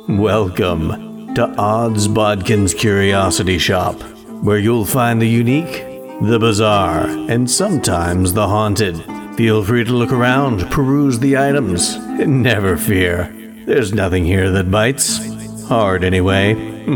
Welcome to Odds Bodkin's Curiosity Shop, where you'll find the unique, the bizarre, and sometimes the haunted. Feel free to look around, peruse the items, and never fear, there's nothing here that bites. Hard anyway.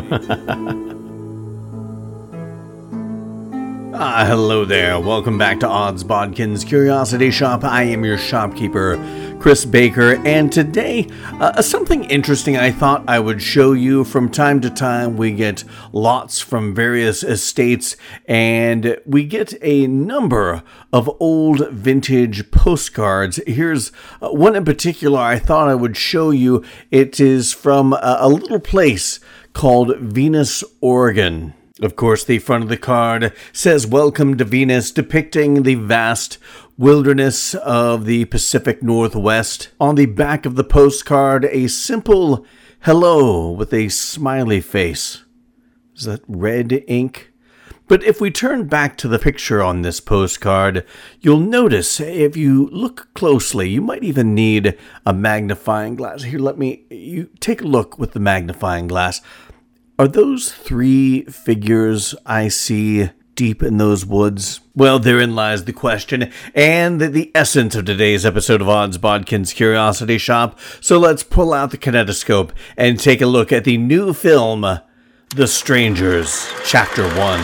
Hello there. Welcome back to Odds Bodkin's Curiosity Shop. I am your shopkeeper, Chris Baker, and today, something interesting I thought I would show you. From time to time, we get lots from various estates, and we get a number of old vintage postcards. Here's one in particular I thought I would show you. It is from a little place called Venus, Oregon. Of course, the front of the card says, "Welcome to Venus," depicting the vast wilderness of the Pacific Northwest. On the back of the postcard, a simple hello with a smiley face. Is that red ink? But if we turn back to the picture on this postcard, you'll notice, if you look closely, you might even need a magnifying glass. Here, you take a look with the magnifying glass. Are those three figures I see deep in those woods? Well, therein lies the question and the essence of today's episode of Odds Bodkin's Curiosity Shop. So let's pull out the kinetoscope and take a look at the new film, The Strangers, Chapter 1.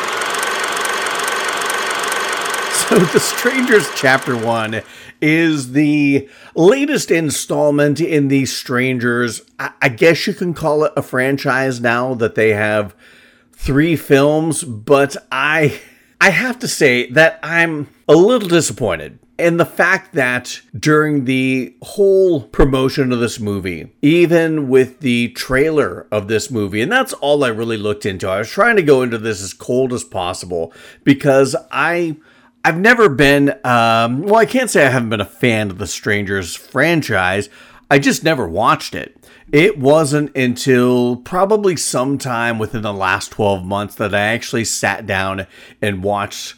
So The Strangers Chapter 1 is the latest installment in the Strangers. I guess you can call it a franchise now that they have 3 films, but I have to say that I'm a little disappointed in the fact that during the whole promotion of this movie, even with the trailer of this movie, and that's all I really looked into. I was trying to go into this as cold as possible because I've never been, I can't say I haven't been a fan of the Strangers franchise. I just never watched it. It wasn't until probably sometime within the last 12 months that I actually sat down and watched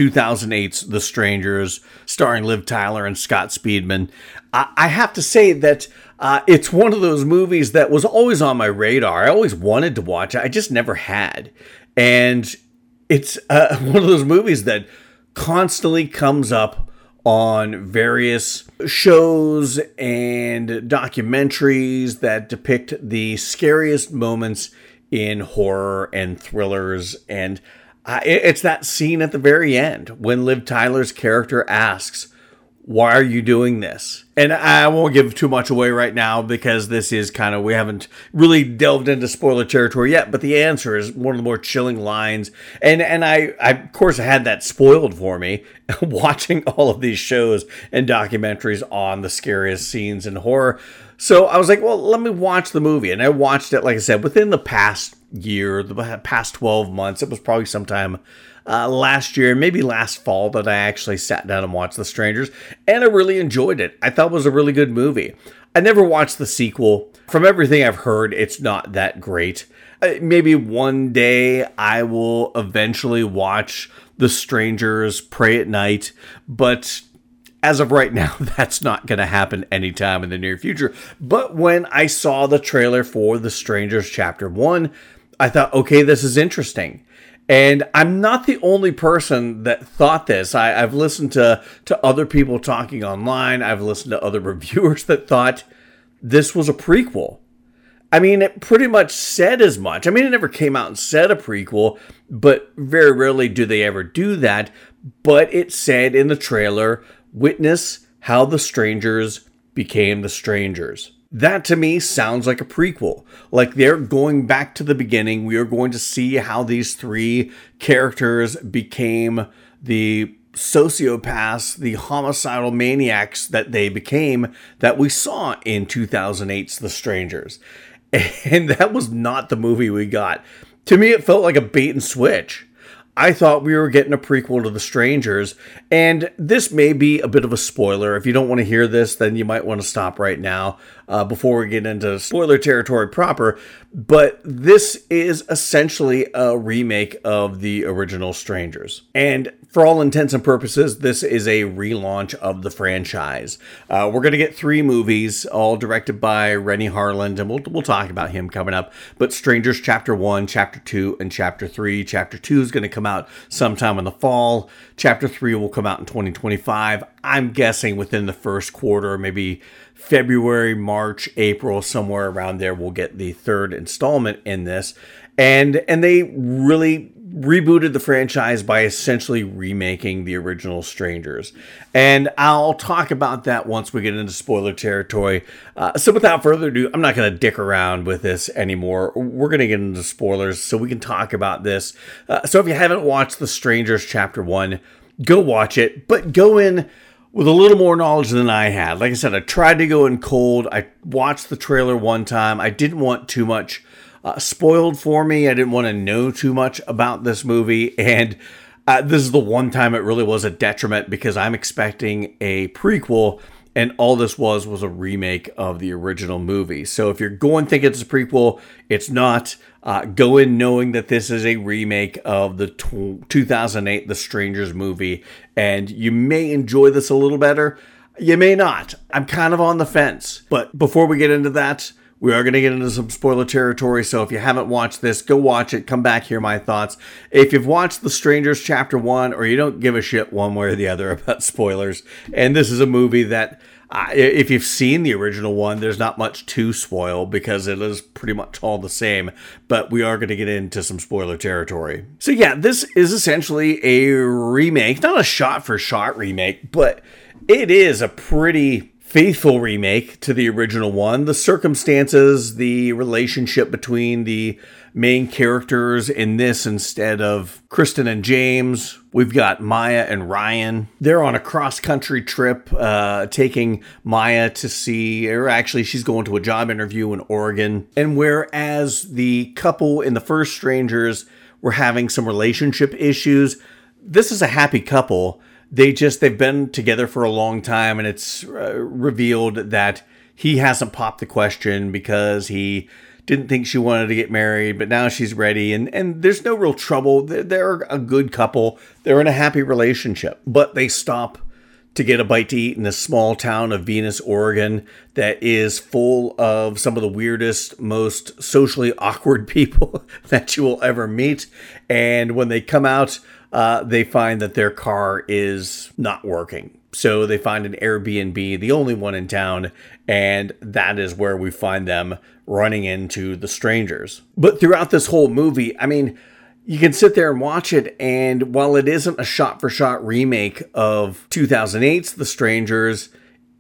2008's The Strangers, starring Liv Tyler and Scott Speedman. I have to say that it's one of those movies that was always on my radar. I always wanted to watch it. I just never had. And it's one of those movies that constantly comes up on various shows and documentaries that depict the scariest moments in horror and thrillers. And it's that scene at the very end when Liv Tyler's character asks, "Why are you doing this?" And I won't give too much away right now because this is we haven't really delved into spoiler territory yet, but the answer is one of the more chilling lines. And I of course, had that spoiled for me watching all of these shows and documentaries on the scariest scenes in horror. So I was like, well, let me watch the movie. And I watched it, like I said, within the past year, the past 12 months. It was probably sometime last year, maybe last fall, that I actually sat down and watched The Strangers, and I really enjoyed it. I thought it was a really good movie. I never watched the sequel. From everything I've heard, it's not that great. Maybe one day I will eventually watch The Strangers Prey at Night, but as of right now, that's not going to happen anytime in the near future. But when I saw the trailer for The Strangers Chapter 1, I thought, okay, this is interesting. And I'm not the only person that thought this. I've listened to other people talking online. I've listened to other reviewers that thought this was a prequel. I mean, it pretty much said as much. I mean, it never came out and said a prequel, but very rarely do they ever do that. But it said in the trailer, "Witness how the strangers became the strangers." That to me sounds like a prequel. Like they're going back to the beginning. We are going to see how these 3 characters became the sociopaths, the homicidal maniacs that they became, that we saw in 2008's The Strangers. And that was not the movie we got. To me, it felt like a bait and switch. I thought we were getting a prequel to The Strangers, and this may be a bit of a spoiler. If you don't want to hear this, then you might want to stop right now before we get into spoiler territory proper. But this is essentially a remake of the original Strangers. And for all intents and purposes, this is a relaunch of the franchise. We're going to get 3 movies, all directed by Renny Harlin, and we'll talk about him coming up. But Strangers Chapter 1, Chapter 2, and Chapter 3. Chapter 2 is going to come out sometime in the fall. Chapter 3 will come out in 2025. I'm guessing within the first quarter, maybe February, March, April, somewhere around there, we'll get the 3rd installment in this. And they really rebooted the franchise by essentially remaking the original Strangers. And I'll talk about that once we get into spoiler territory. So without further ado, I'm not going to dick around with this anymore. We're going to get into spoilers so we can talk about this. So if you haven't watched The Strangers Chapter 1, go watch it, but go in with a little more knowledge than I had. Like I said, I tried to go in cold. I watched the trailer one time. I didn't want too much spoiled for me. I didn't want to know too much about this movie. And this is the one time it really was a detriment because I'm expecting a prequel. And all this was a remake of the original movie. So if you're going thinking it's a prequel, it's not. Go in knowing that this is a remake of the 2008 The Strangers movie. And you may enjoy this a little better. You may not. I'm kind of on the fence. But before we get into that, we are going to get into some spoiler territory. So if you haven't watched this, go watch it. Come back, hear my thoughts. If you've watched The Strangers Chapter 1, or you don't give a shit one way or the other about spoilers, and this is a movie that, if you've seen the original one, there's not much to spoil because it is pretty much all the same. But we are going to get into some spoiler territory. So yeah, this is essentially a remake. Not a shot-for-shot remake, but it is a pretty faithful remake to the original one. The circumstances, the relationship between the main characters in this instead of Kristen and James. We've got Maya and Ryan. They're on a cross-country trip, taking Maya to see, or actually she's going to a job interview in Oregon. And whereas the couple in the first Strangers were having some relationship issues, this is a happy couple. They've been together for a long time, and it's revealed that he hasn't popped the question because he didn't think she wanted to get married, but now she's ready, and there's no real trouble. They're a good couple. They're in a happy relationship, but they stop to get a bite to eat in this small town of Venus, Oregon, that is full of some of the weirdest, most socially awkward people that you will ever meet. And when they come out, they find that their car is not working. So they find an Airbnb, the only one in town, and that is where we find them running into the Strangers. But throughout this whole movie, I mean, you can sit there and watch it, and while it isn't a shot-for-shot remake of 2008's The Strangers,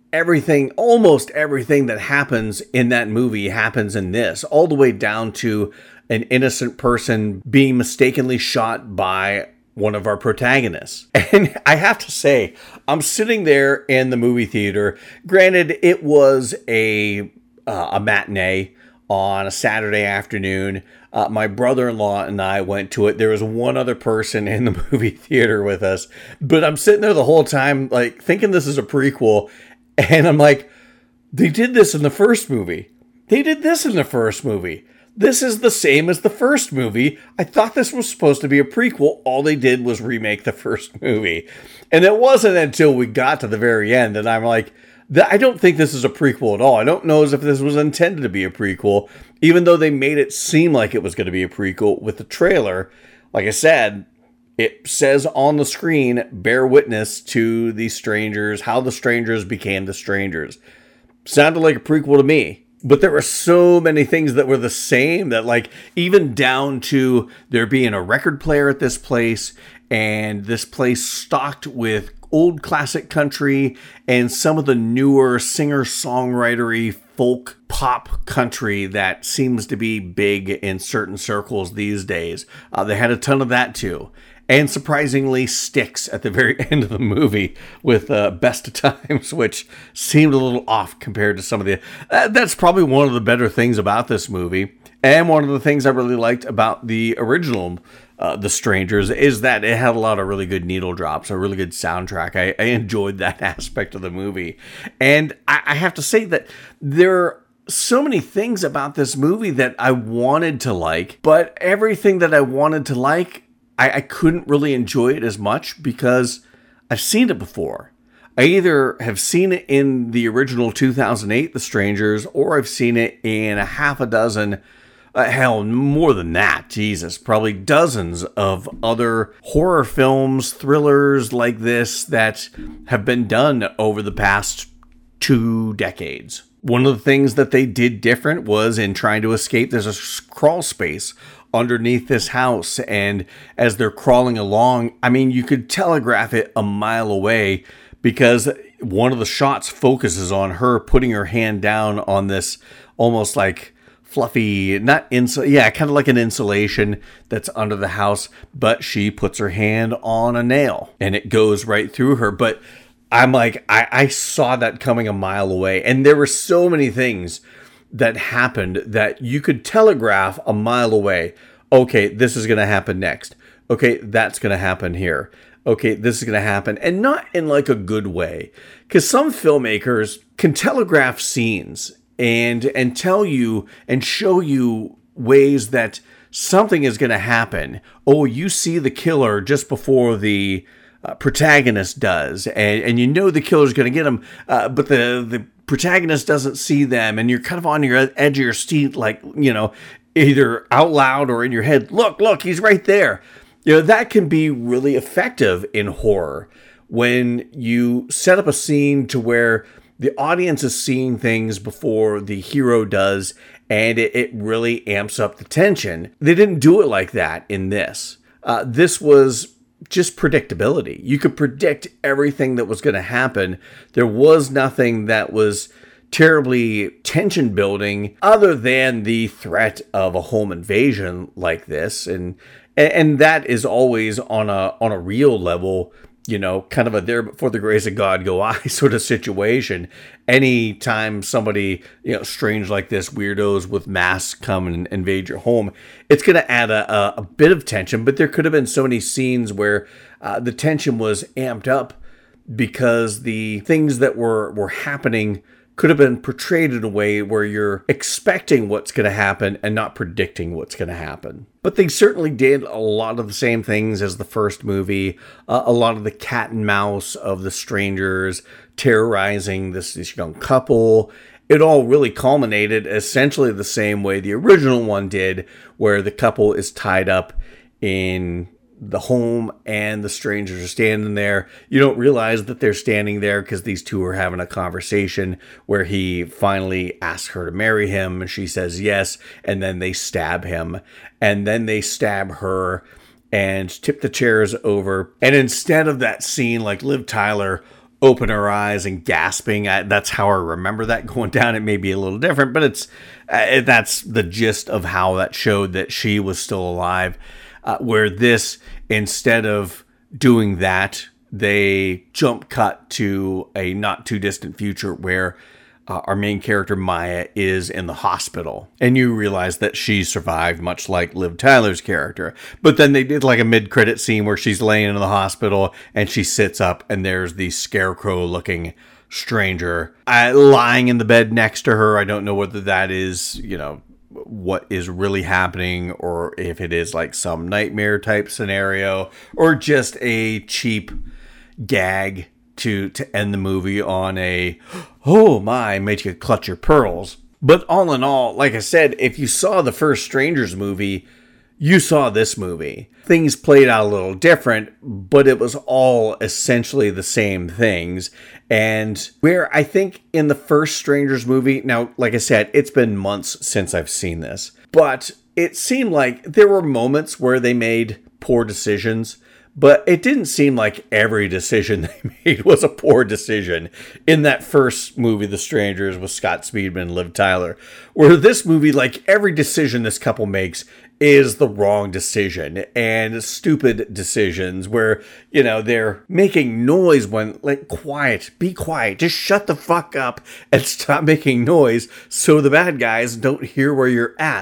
almost everything that happens in that movie happens in this, all the way down to an innocent person being mistakenly shot by one of our protagonists. And I have to say, I'm sitting there in the movie theater. Granted, it was a matinee on a Saturday afternoon. My brother-in-law and I went to it. There was one other person in the movie theater with us, but I'm sitting there the whole time, like, thinking this is a prequel. And I'm like, they did this in the first movie. They did this in the first movie. This is the same as the first movie. I thought this was supposed to be a prequel. All they did was remake the first movie. And it wasn't until we got to the very end that I'm like, I don't think this is a prequel at all. I don't know as if this was intended to be a prequel, even though they made it seem like it was going to be a prequel with the trailer. Like I said, it says on the screen, bear witness to the Strangers, how the Strangers became the Strangers. Sounded like a prequel to me. But there were so many things that were the same that, like, even down to there being a record player at this place, and this place stocked with old classic country and some of the newer singer-songwritery folk pop country that seems to be big in certain circles these days. They had a ton of that too. And surprisingly, Styx at the very end of the movie with Best of Times, which seemed a little off compared to some of the... that's probably one of the better things about this movie. And one of the things I really liked about the original The Strangers is that it had a lot of really good needle drops, a really good soundtrack. I enjoyed that aspect of the movie. And I have to say that there are so many things about this movie that I wanted to like, but everything that I wanted to like, I couldn't really enjoy it as much because I've seen it before. I either have seen it in the original 2008 The Strangers, or I've seen it in a half a dozen, hell, more than that, Jesus, probably dozens of other horror films, thrillers like this that have been done over the past 2 decades. One of the things that they did different was in trying to escape, there's a crawl space underneath this house, and as they're crawling along, I mean, you could telegraph it a mile away, because one of the shots focuses on her putting her hand down on this almost like fluffy, kind of like an insulation that's under the house, but she puts her hand on a nail and it goes right through her. But I'm like, I saw that coming a mile away, and there were so many things that happened that you could telegraph a mile away. Okay, this is going to happen next. Okay, that's going to happen here. Okay, this is going to happen, and not in like a good way, because some filmmakers can telegraph scenes and tell you and show you ways that something is going to happen. Oh, you see the killer just before the protagonist does, and you know the killer's going to get him, but the protagonist doesn't see them, and you're kind of on your edge of your seat, like, you know, either out loud or in your head, look, he's right there. You know, that can be really effective in horror when you set up a scene to where the audience is seeing things before the hero does, and it really amps up the tension. They didn't do it like that in this. This was just predictability. You could predict everything that was going to happen. There was nothing that was terribly tension building other than the threat of a home invasion like this, and that is always on a real level, you know, kind of a there but for the grace of God go I sort of situation. Anytime somebody, you know, strange like this, weirdos with masks come and invade your home, it's going to add a bit of tension. But there could have been so many scenes where the tension was amped up because the things that were happening could have been portrayed in a way where you're expecting what's going to happen and not predicting what's going to happen. But they certainly did a lot of the same things as the first movie. A lot of the cat and mouse of the strangers terrorizing this young couple. It all really culminated essentially the same way the original one did, where the couple is tied up in the home and the strangers are standing there. You don't realize that they're standing there because these two are having a conversation where he finally asks her to marry him and she says yes, and then they stab him, and then they stab her and tip the chairs over. And instead of that scene, like Liv Tyler open her eyes and gasping, that's how I remember that going down. It may be a little different, but that's the gist of how that showed that she was still alive. Where this, instead of doing that, they jump cut to a not too distant future where our main character Maya is in the hospital, and you realize that she survived, much like Liv Tyler's character. But then they did like a mid-credit scene where she's laying in the hospital and she sits up and there's the scarecrow-looking stranger lying in the bed next to her. I don't know whether that is, you know, what is really happening, or if it is like some nightmare type scenario, or just a cheap gag to end the movie on a, oh my, made you clutch your pearls. But all in all, like I said, if you saw the first Strangers movie, you saw this movie. Things played out a little different, but it was all essentially the same things. And where I think in the first Strangers movie, now, like I said, it's been months since I've seen this, but it seemed like there were moments where they made poor decisions, but it didn't seem like every decision they made was a poor decision in that first movie, The Strangers, with Scott Speedman and Liv Tyler. Where this movie, like every decision this couple makes is the wrong decision, and stupid decisions where, you know, they're making noise when, like, be quiet, just shut the fuck up and stop making noise so the bad guys don't hear where you're at.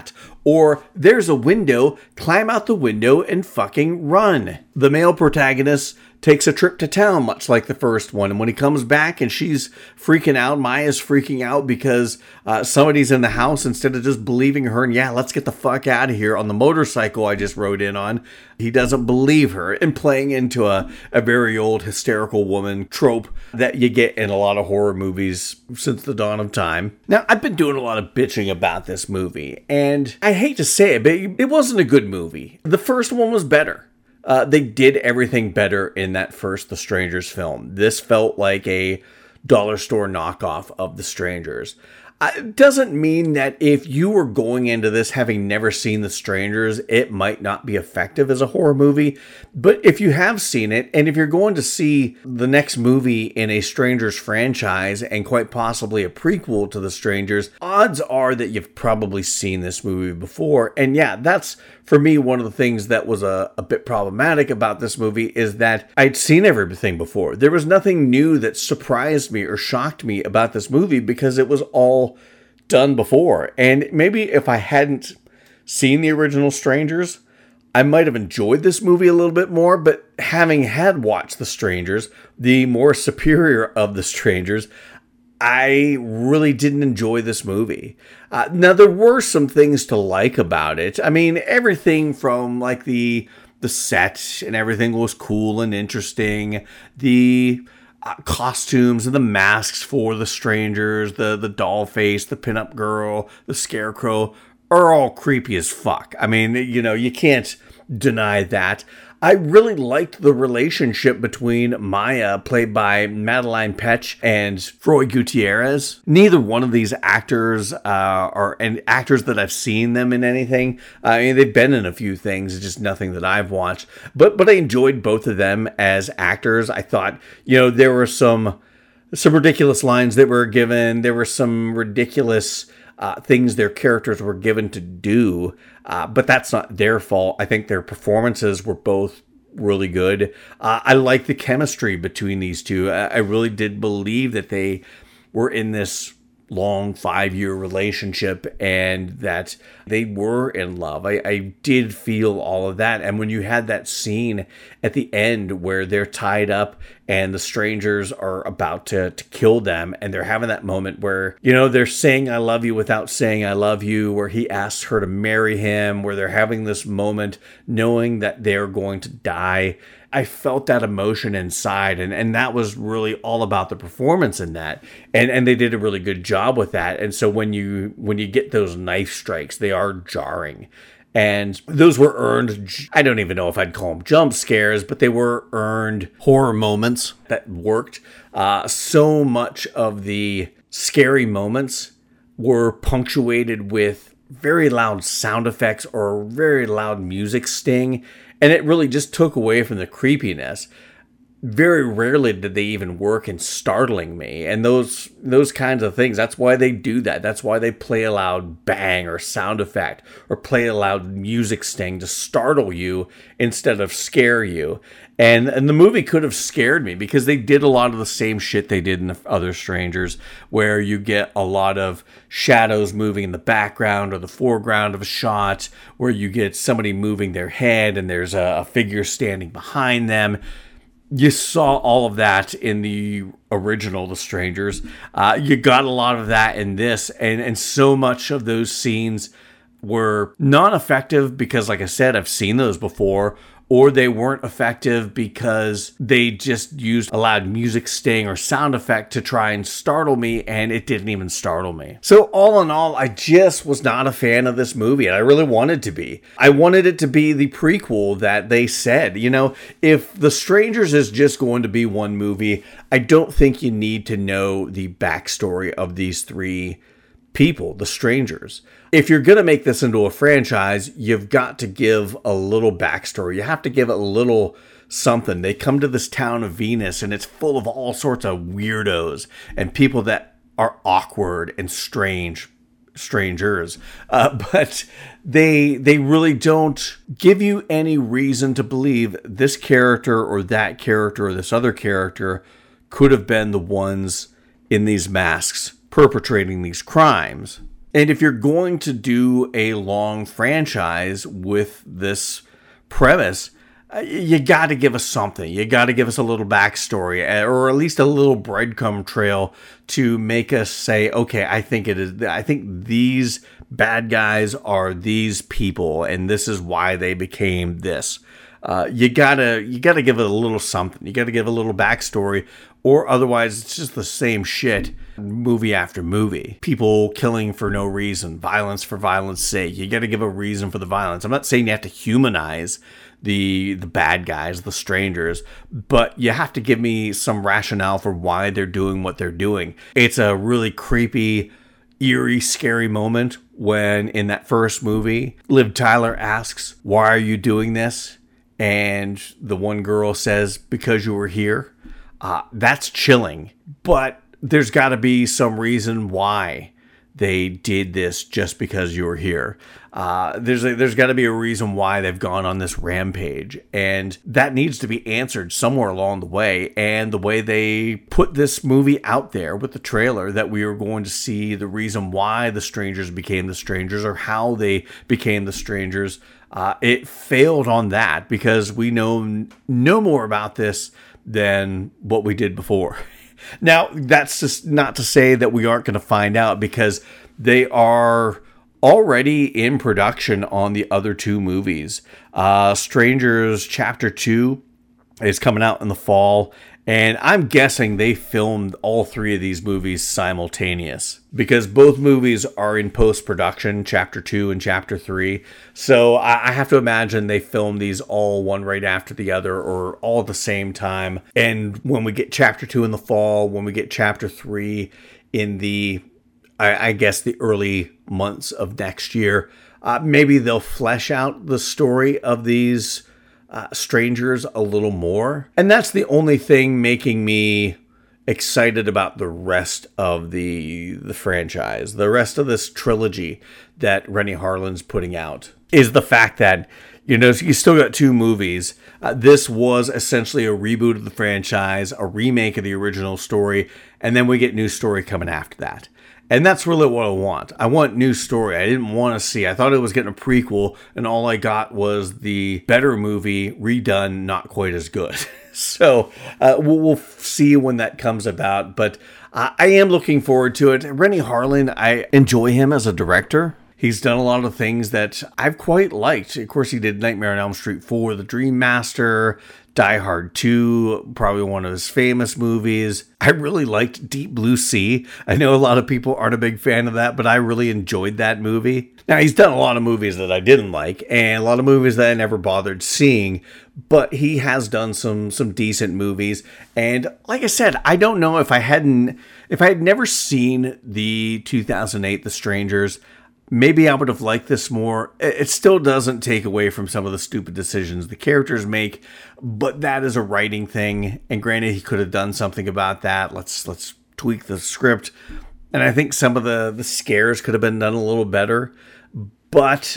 or there's a window, climb out the window and fucking run. The male protagonist takes a trip to town, much like the first one. And when he comes back and she's freaking out, Maya's freaking out because somebody's in the house, instead of just believing her and, yeah, let's get the fuck out of here on the motorcycle I just rode in on, he doesn't believe her, and playing into a very old hysterical woman trope that you get in a lot of horror movies since the dawn of time. Now, I've been doing a lot of bitching about this movie, and I hate to say it, but it wasn't a good movie. The first one was better. They did everything better in that first The Strangers film. This felt like a dollar store knockoff of The Strangers. It doesn't mean that if you were going into this having never seen The Strangers, it might not be effective as a horror movie. But if you have seen it, and if you're going to see the next movie in a Strangers franchise, and quite possibly a prequel to The Strangers, odds are that you've probably seen this movie before. And yeah, that's, for me, one of the things that was a bit problematic about this movie is that I'd seen everything before. There was nothing new that surprised me or shocked me about this movie because it was all done before. And maybe if I hadn't seen the original Strangers, I might have enjoyed this movie a little bit more. But having had watched The Strangers, the more superior of The Strangers, I really didn't enjoy this movie. Now, there were some things to like about it. I mean, everything from like the set and everything was cool and interesting. The costumes and the masks for the strangers, the doll face, the pinup girl, the scarecrow are all creepy as fuck. I mean, you know, you can't deny that. I really liked the relationship between Maya, played by Madeleine Petsch, and Froy Gutierrez. Neither one of these actors are actors that I've seen them in anything. I mean, they've been in a few things, just nothing that I've watched. But I enjoyed both of them as actors. I thought, you know, there were some ridiculous lines that were given. There were some ridiculous things their characters were given to do, but that's not their fault. I think their performances were both really good. I like the chemistry between these two. I really did believe that they were in this long 5-year relationship and that they were in love. I did feel all of that. And when you had that scene at the end where they're tied up and the strangers are about to kill them, and they're having that moment where, you know, they're saying I love you without saying I love you, where he asks her to marry him, where they're having this moment knowing that they're going to die. I felt that emotion inside, and that was really all about the performance in that. And they did a really good job with that. And so when you get those knife strikes, they are jarring. And those were earned, I don't even know if I'd call them jump scares, but they were earned horror moments that worked. So much of the scary moments were punctuated with very loud sound effects or very loud music sting. And it really just took away from the creepiness. Very rarely did they even work in startling me. And those kinds of things, that's why they do that. That's why they play a loud bang or sound effect or play a loud music sting to startle you instead of scare you. And the movie could have scared me because they did a lot of the same shit they did in the other Strangers, where you get a lot of shadows moving in the background or the foreground of a shot, where you get somebody moving their head and there's a figure standing behind them. You saw all of that in the original The Strangers. You got a lot of that in this, and so much of those scenes were not effective because, like I said, I've seen those before, or they weren't effective because they just used a loud music sting or sound effect to try and startle me, and it didn't even startle me. So all in all, I just was not a fan of this movie, and I really wanted to be. I wanted it to be the prequel that they said. You know, if The Strangers is just going to be one movie, I don't think you need to know the backstory of these three people, the strangers. If you're going to make this into a franchise, you've got to give a little backstory. You have to give it a little something. They come to this town of Venus, and it's full of all sorts of weirdos and people that are awkward and strangers. But they really don't give you any reason to believe this character or that character or this other character could have been the ones in these masks perpetrating these crimes. And if you're going to do a long franchise with this premise, you got to give us something. You got to give us a little backstory, or at least a little breadcrumb trail to make us say, okay, I think these bad guys are these people, and this is why they became this. You gotta give it a little something. You gotta give a little backstory, or otherwise it's just the same shit movie after movie. People killing for no reason, violence for violence sake. You gotta give a reason for the violence. I'm not saying you have to humanize the bad guys, the strangers, but you have to give me some rationale for why they're doing what they're doing. It's a really creepy, eerie, scary moment when in that first movie, Liv Tyler asks, "Why are you doing this?" And the one girl says, "Because you were here." That's chilling, but there's got to be some reason why they did this just because you were here. There's got to be a reason why they've gone on this rampage, and that needs to be answered somewhere along the way. And the way they put this movie out there with the trailer, that we were going to see the reason why the strangers became the strangers, or how they became the strangers, it failed on that, because we know no more about this than what we did before. Now, that's just not to say that we aren't going to find out, because they are already in production on the other two movies. Strangers Chapter 2 is coming out in the fall, and I'm guessing they filmed all three of these movies simultaneous, because both movies are in post-production, Chapter 2 and Chapter 3. So I have to imagine they filmed these all one right after the other, or all at the same time. And when we get Chapter 2 in the fall, when we get Chapter 3 in the, I guess, the early months of next year, maybe they'll flesh out the story of these strangers a little more. And that's the only thing making me excited about the rest of the franchise. The rest of this trilogy that Renny Harlin's putting out is the fact that, you still got two movies. This was essentially a reboot of the franchise, a remake of the original story, and then we get new story coming after that. And that's really what I want. I want new story. I didn't want to see. I thought it was getting a prequel, and all I got was the better movie redone, not quite as good. So we'll see when that comes about. But I am looking forward to it. Renny Harlin, I enjoy him as a director. He's done a lot of things that I've quite liked. Of course, he did Nightmare on Elm Street 4, The Dream Master, Die Hard 2, probably one of his famous movies. I really liked Deep Blue Sea. I know a lot of people aren't a big fan of that, but I really enjoyed that movie. Now, he's done a lot of movies that I didn't like, and a lot of movies that I never bothered seeing, but he has done some decent movies. And like I said, I don't know if I had never seen the 2008 The Strangers, maybe I would have liked this more. It still doesn't take away from some of the stupid decisions the characters make, but that is a writing thing. And granted, he could have done something about that. Let's tweak the script. And I think some of the scares could have been done a little better. But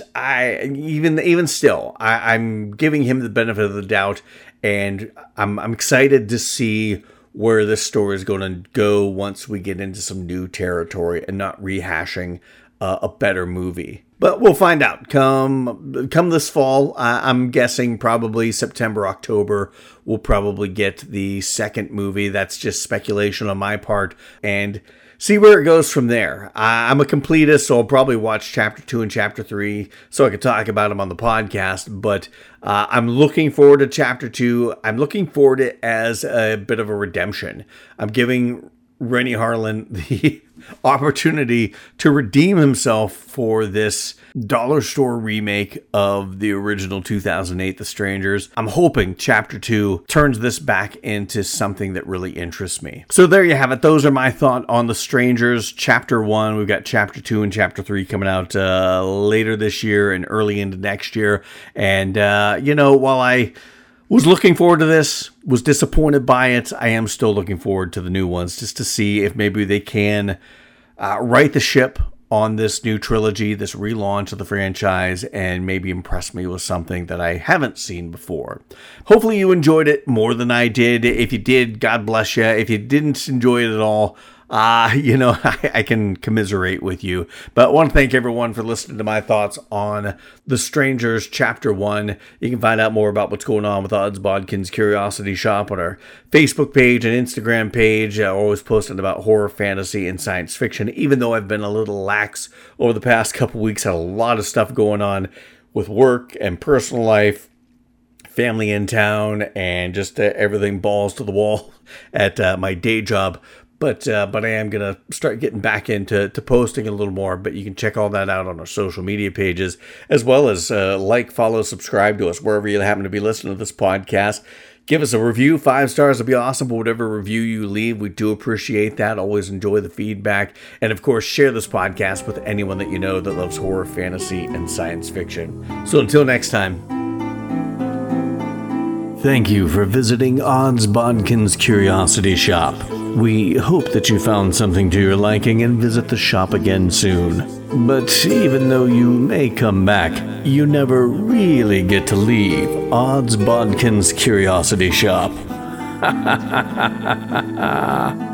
even still, I'm giving him the benefit of the doubt, and I'm excited to see where this story is going to go once we get into some new territory and not rehashing a better movie. But we'll find out. Come this fall, I'm guessing probably September, October, we'll probably get the second movie. That's just speculation on my part, and see where it goes from there. I'm a completist, so I'll probably watch Chapter 2 and Chapter 3 so I can talk about them on the podcast. But I'm looking forward to Chapter 2. I'm looking forward to it as a bit of a redemption. I'm giving Renny Harlin the opportunity to redeem himself for this dollar store remake of the original 2008 The Strangers. I'm hoping Chapter 2 turns this back into something that really interests me. So there you have it. Those are my thoughts on The Strangers Chapter 1. We've got Chapter 2 and Chapter 3 coming out later this year and early into next year. And, while I was looking forward to this, was disappointed by it, I am still looking forward to the new ones, just to see if maybe they can right the ship on this new trilogy, this relaunch of the franchise, and maybe impress me with something that I haven't seen before. Hopefully you enjoyed it more than I did. If you did, God bless you. If you didn't enjoy it at all, I can commiserate with you. But I want to thank everyone for listening to my thoughts on The Strangers Chapter 1. You can find out more about what's going on with Odds Bodkin's Curiosity Shop on our Facebook page and Instagram page. Always posting about horror, fantasy, and science fiction, even though I've been a little lax over the past couple weeks. Had a lot of stuff going on with work and personal life, family in town, and just everything balls to the wall at my day job. But I am going to start getting back into posting a little more. But you can check all that out on our social media pages, as well as like, follow, subscribe to us wherever you happen to be listening to this podcast. Give us a review. 5 stars would be awesome. But whatever review you leave, we do appreciate that. Always enjoy the feedback. And of course, share this podcast with anyone that you know that loves horror, fantasy, and science fiction. So until next time. Thank you for visiting Odds Bodkin's Curiosity Shop. We hope that you found something to your liking and visit the shop again soon. But even though you may come back, you never really get to leave Odds Bodkin's Curiosity Shop.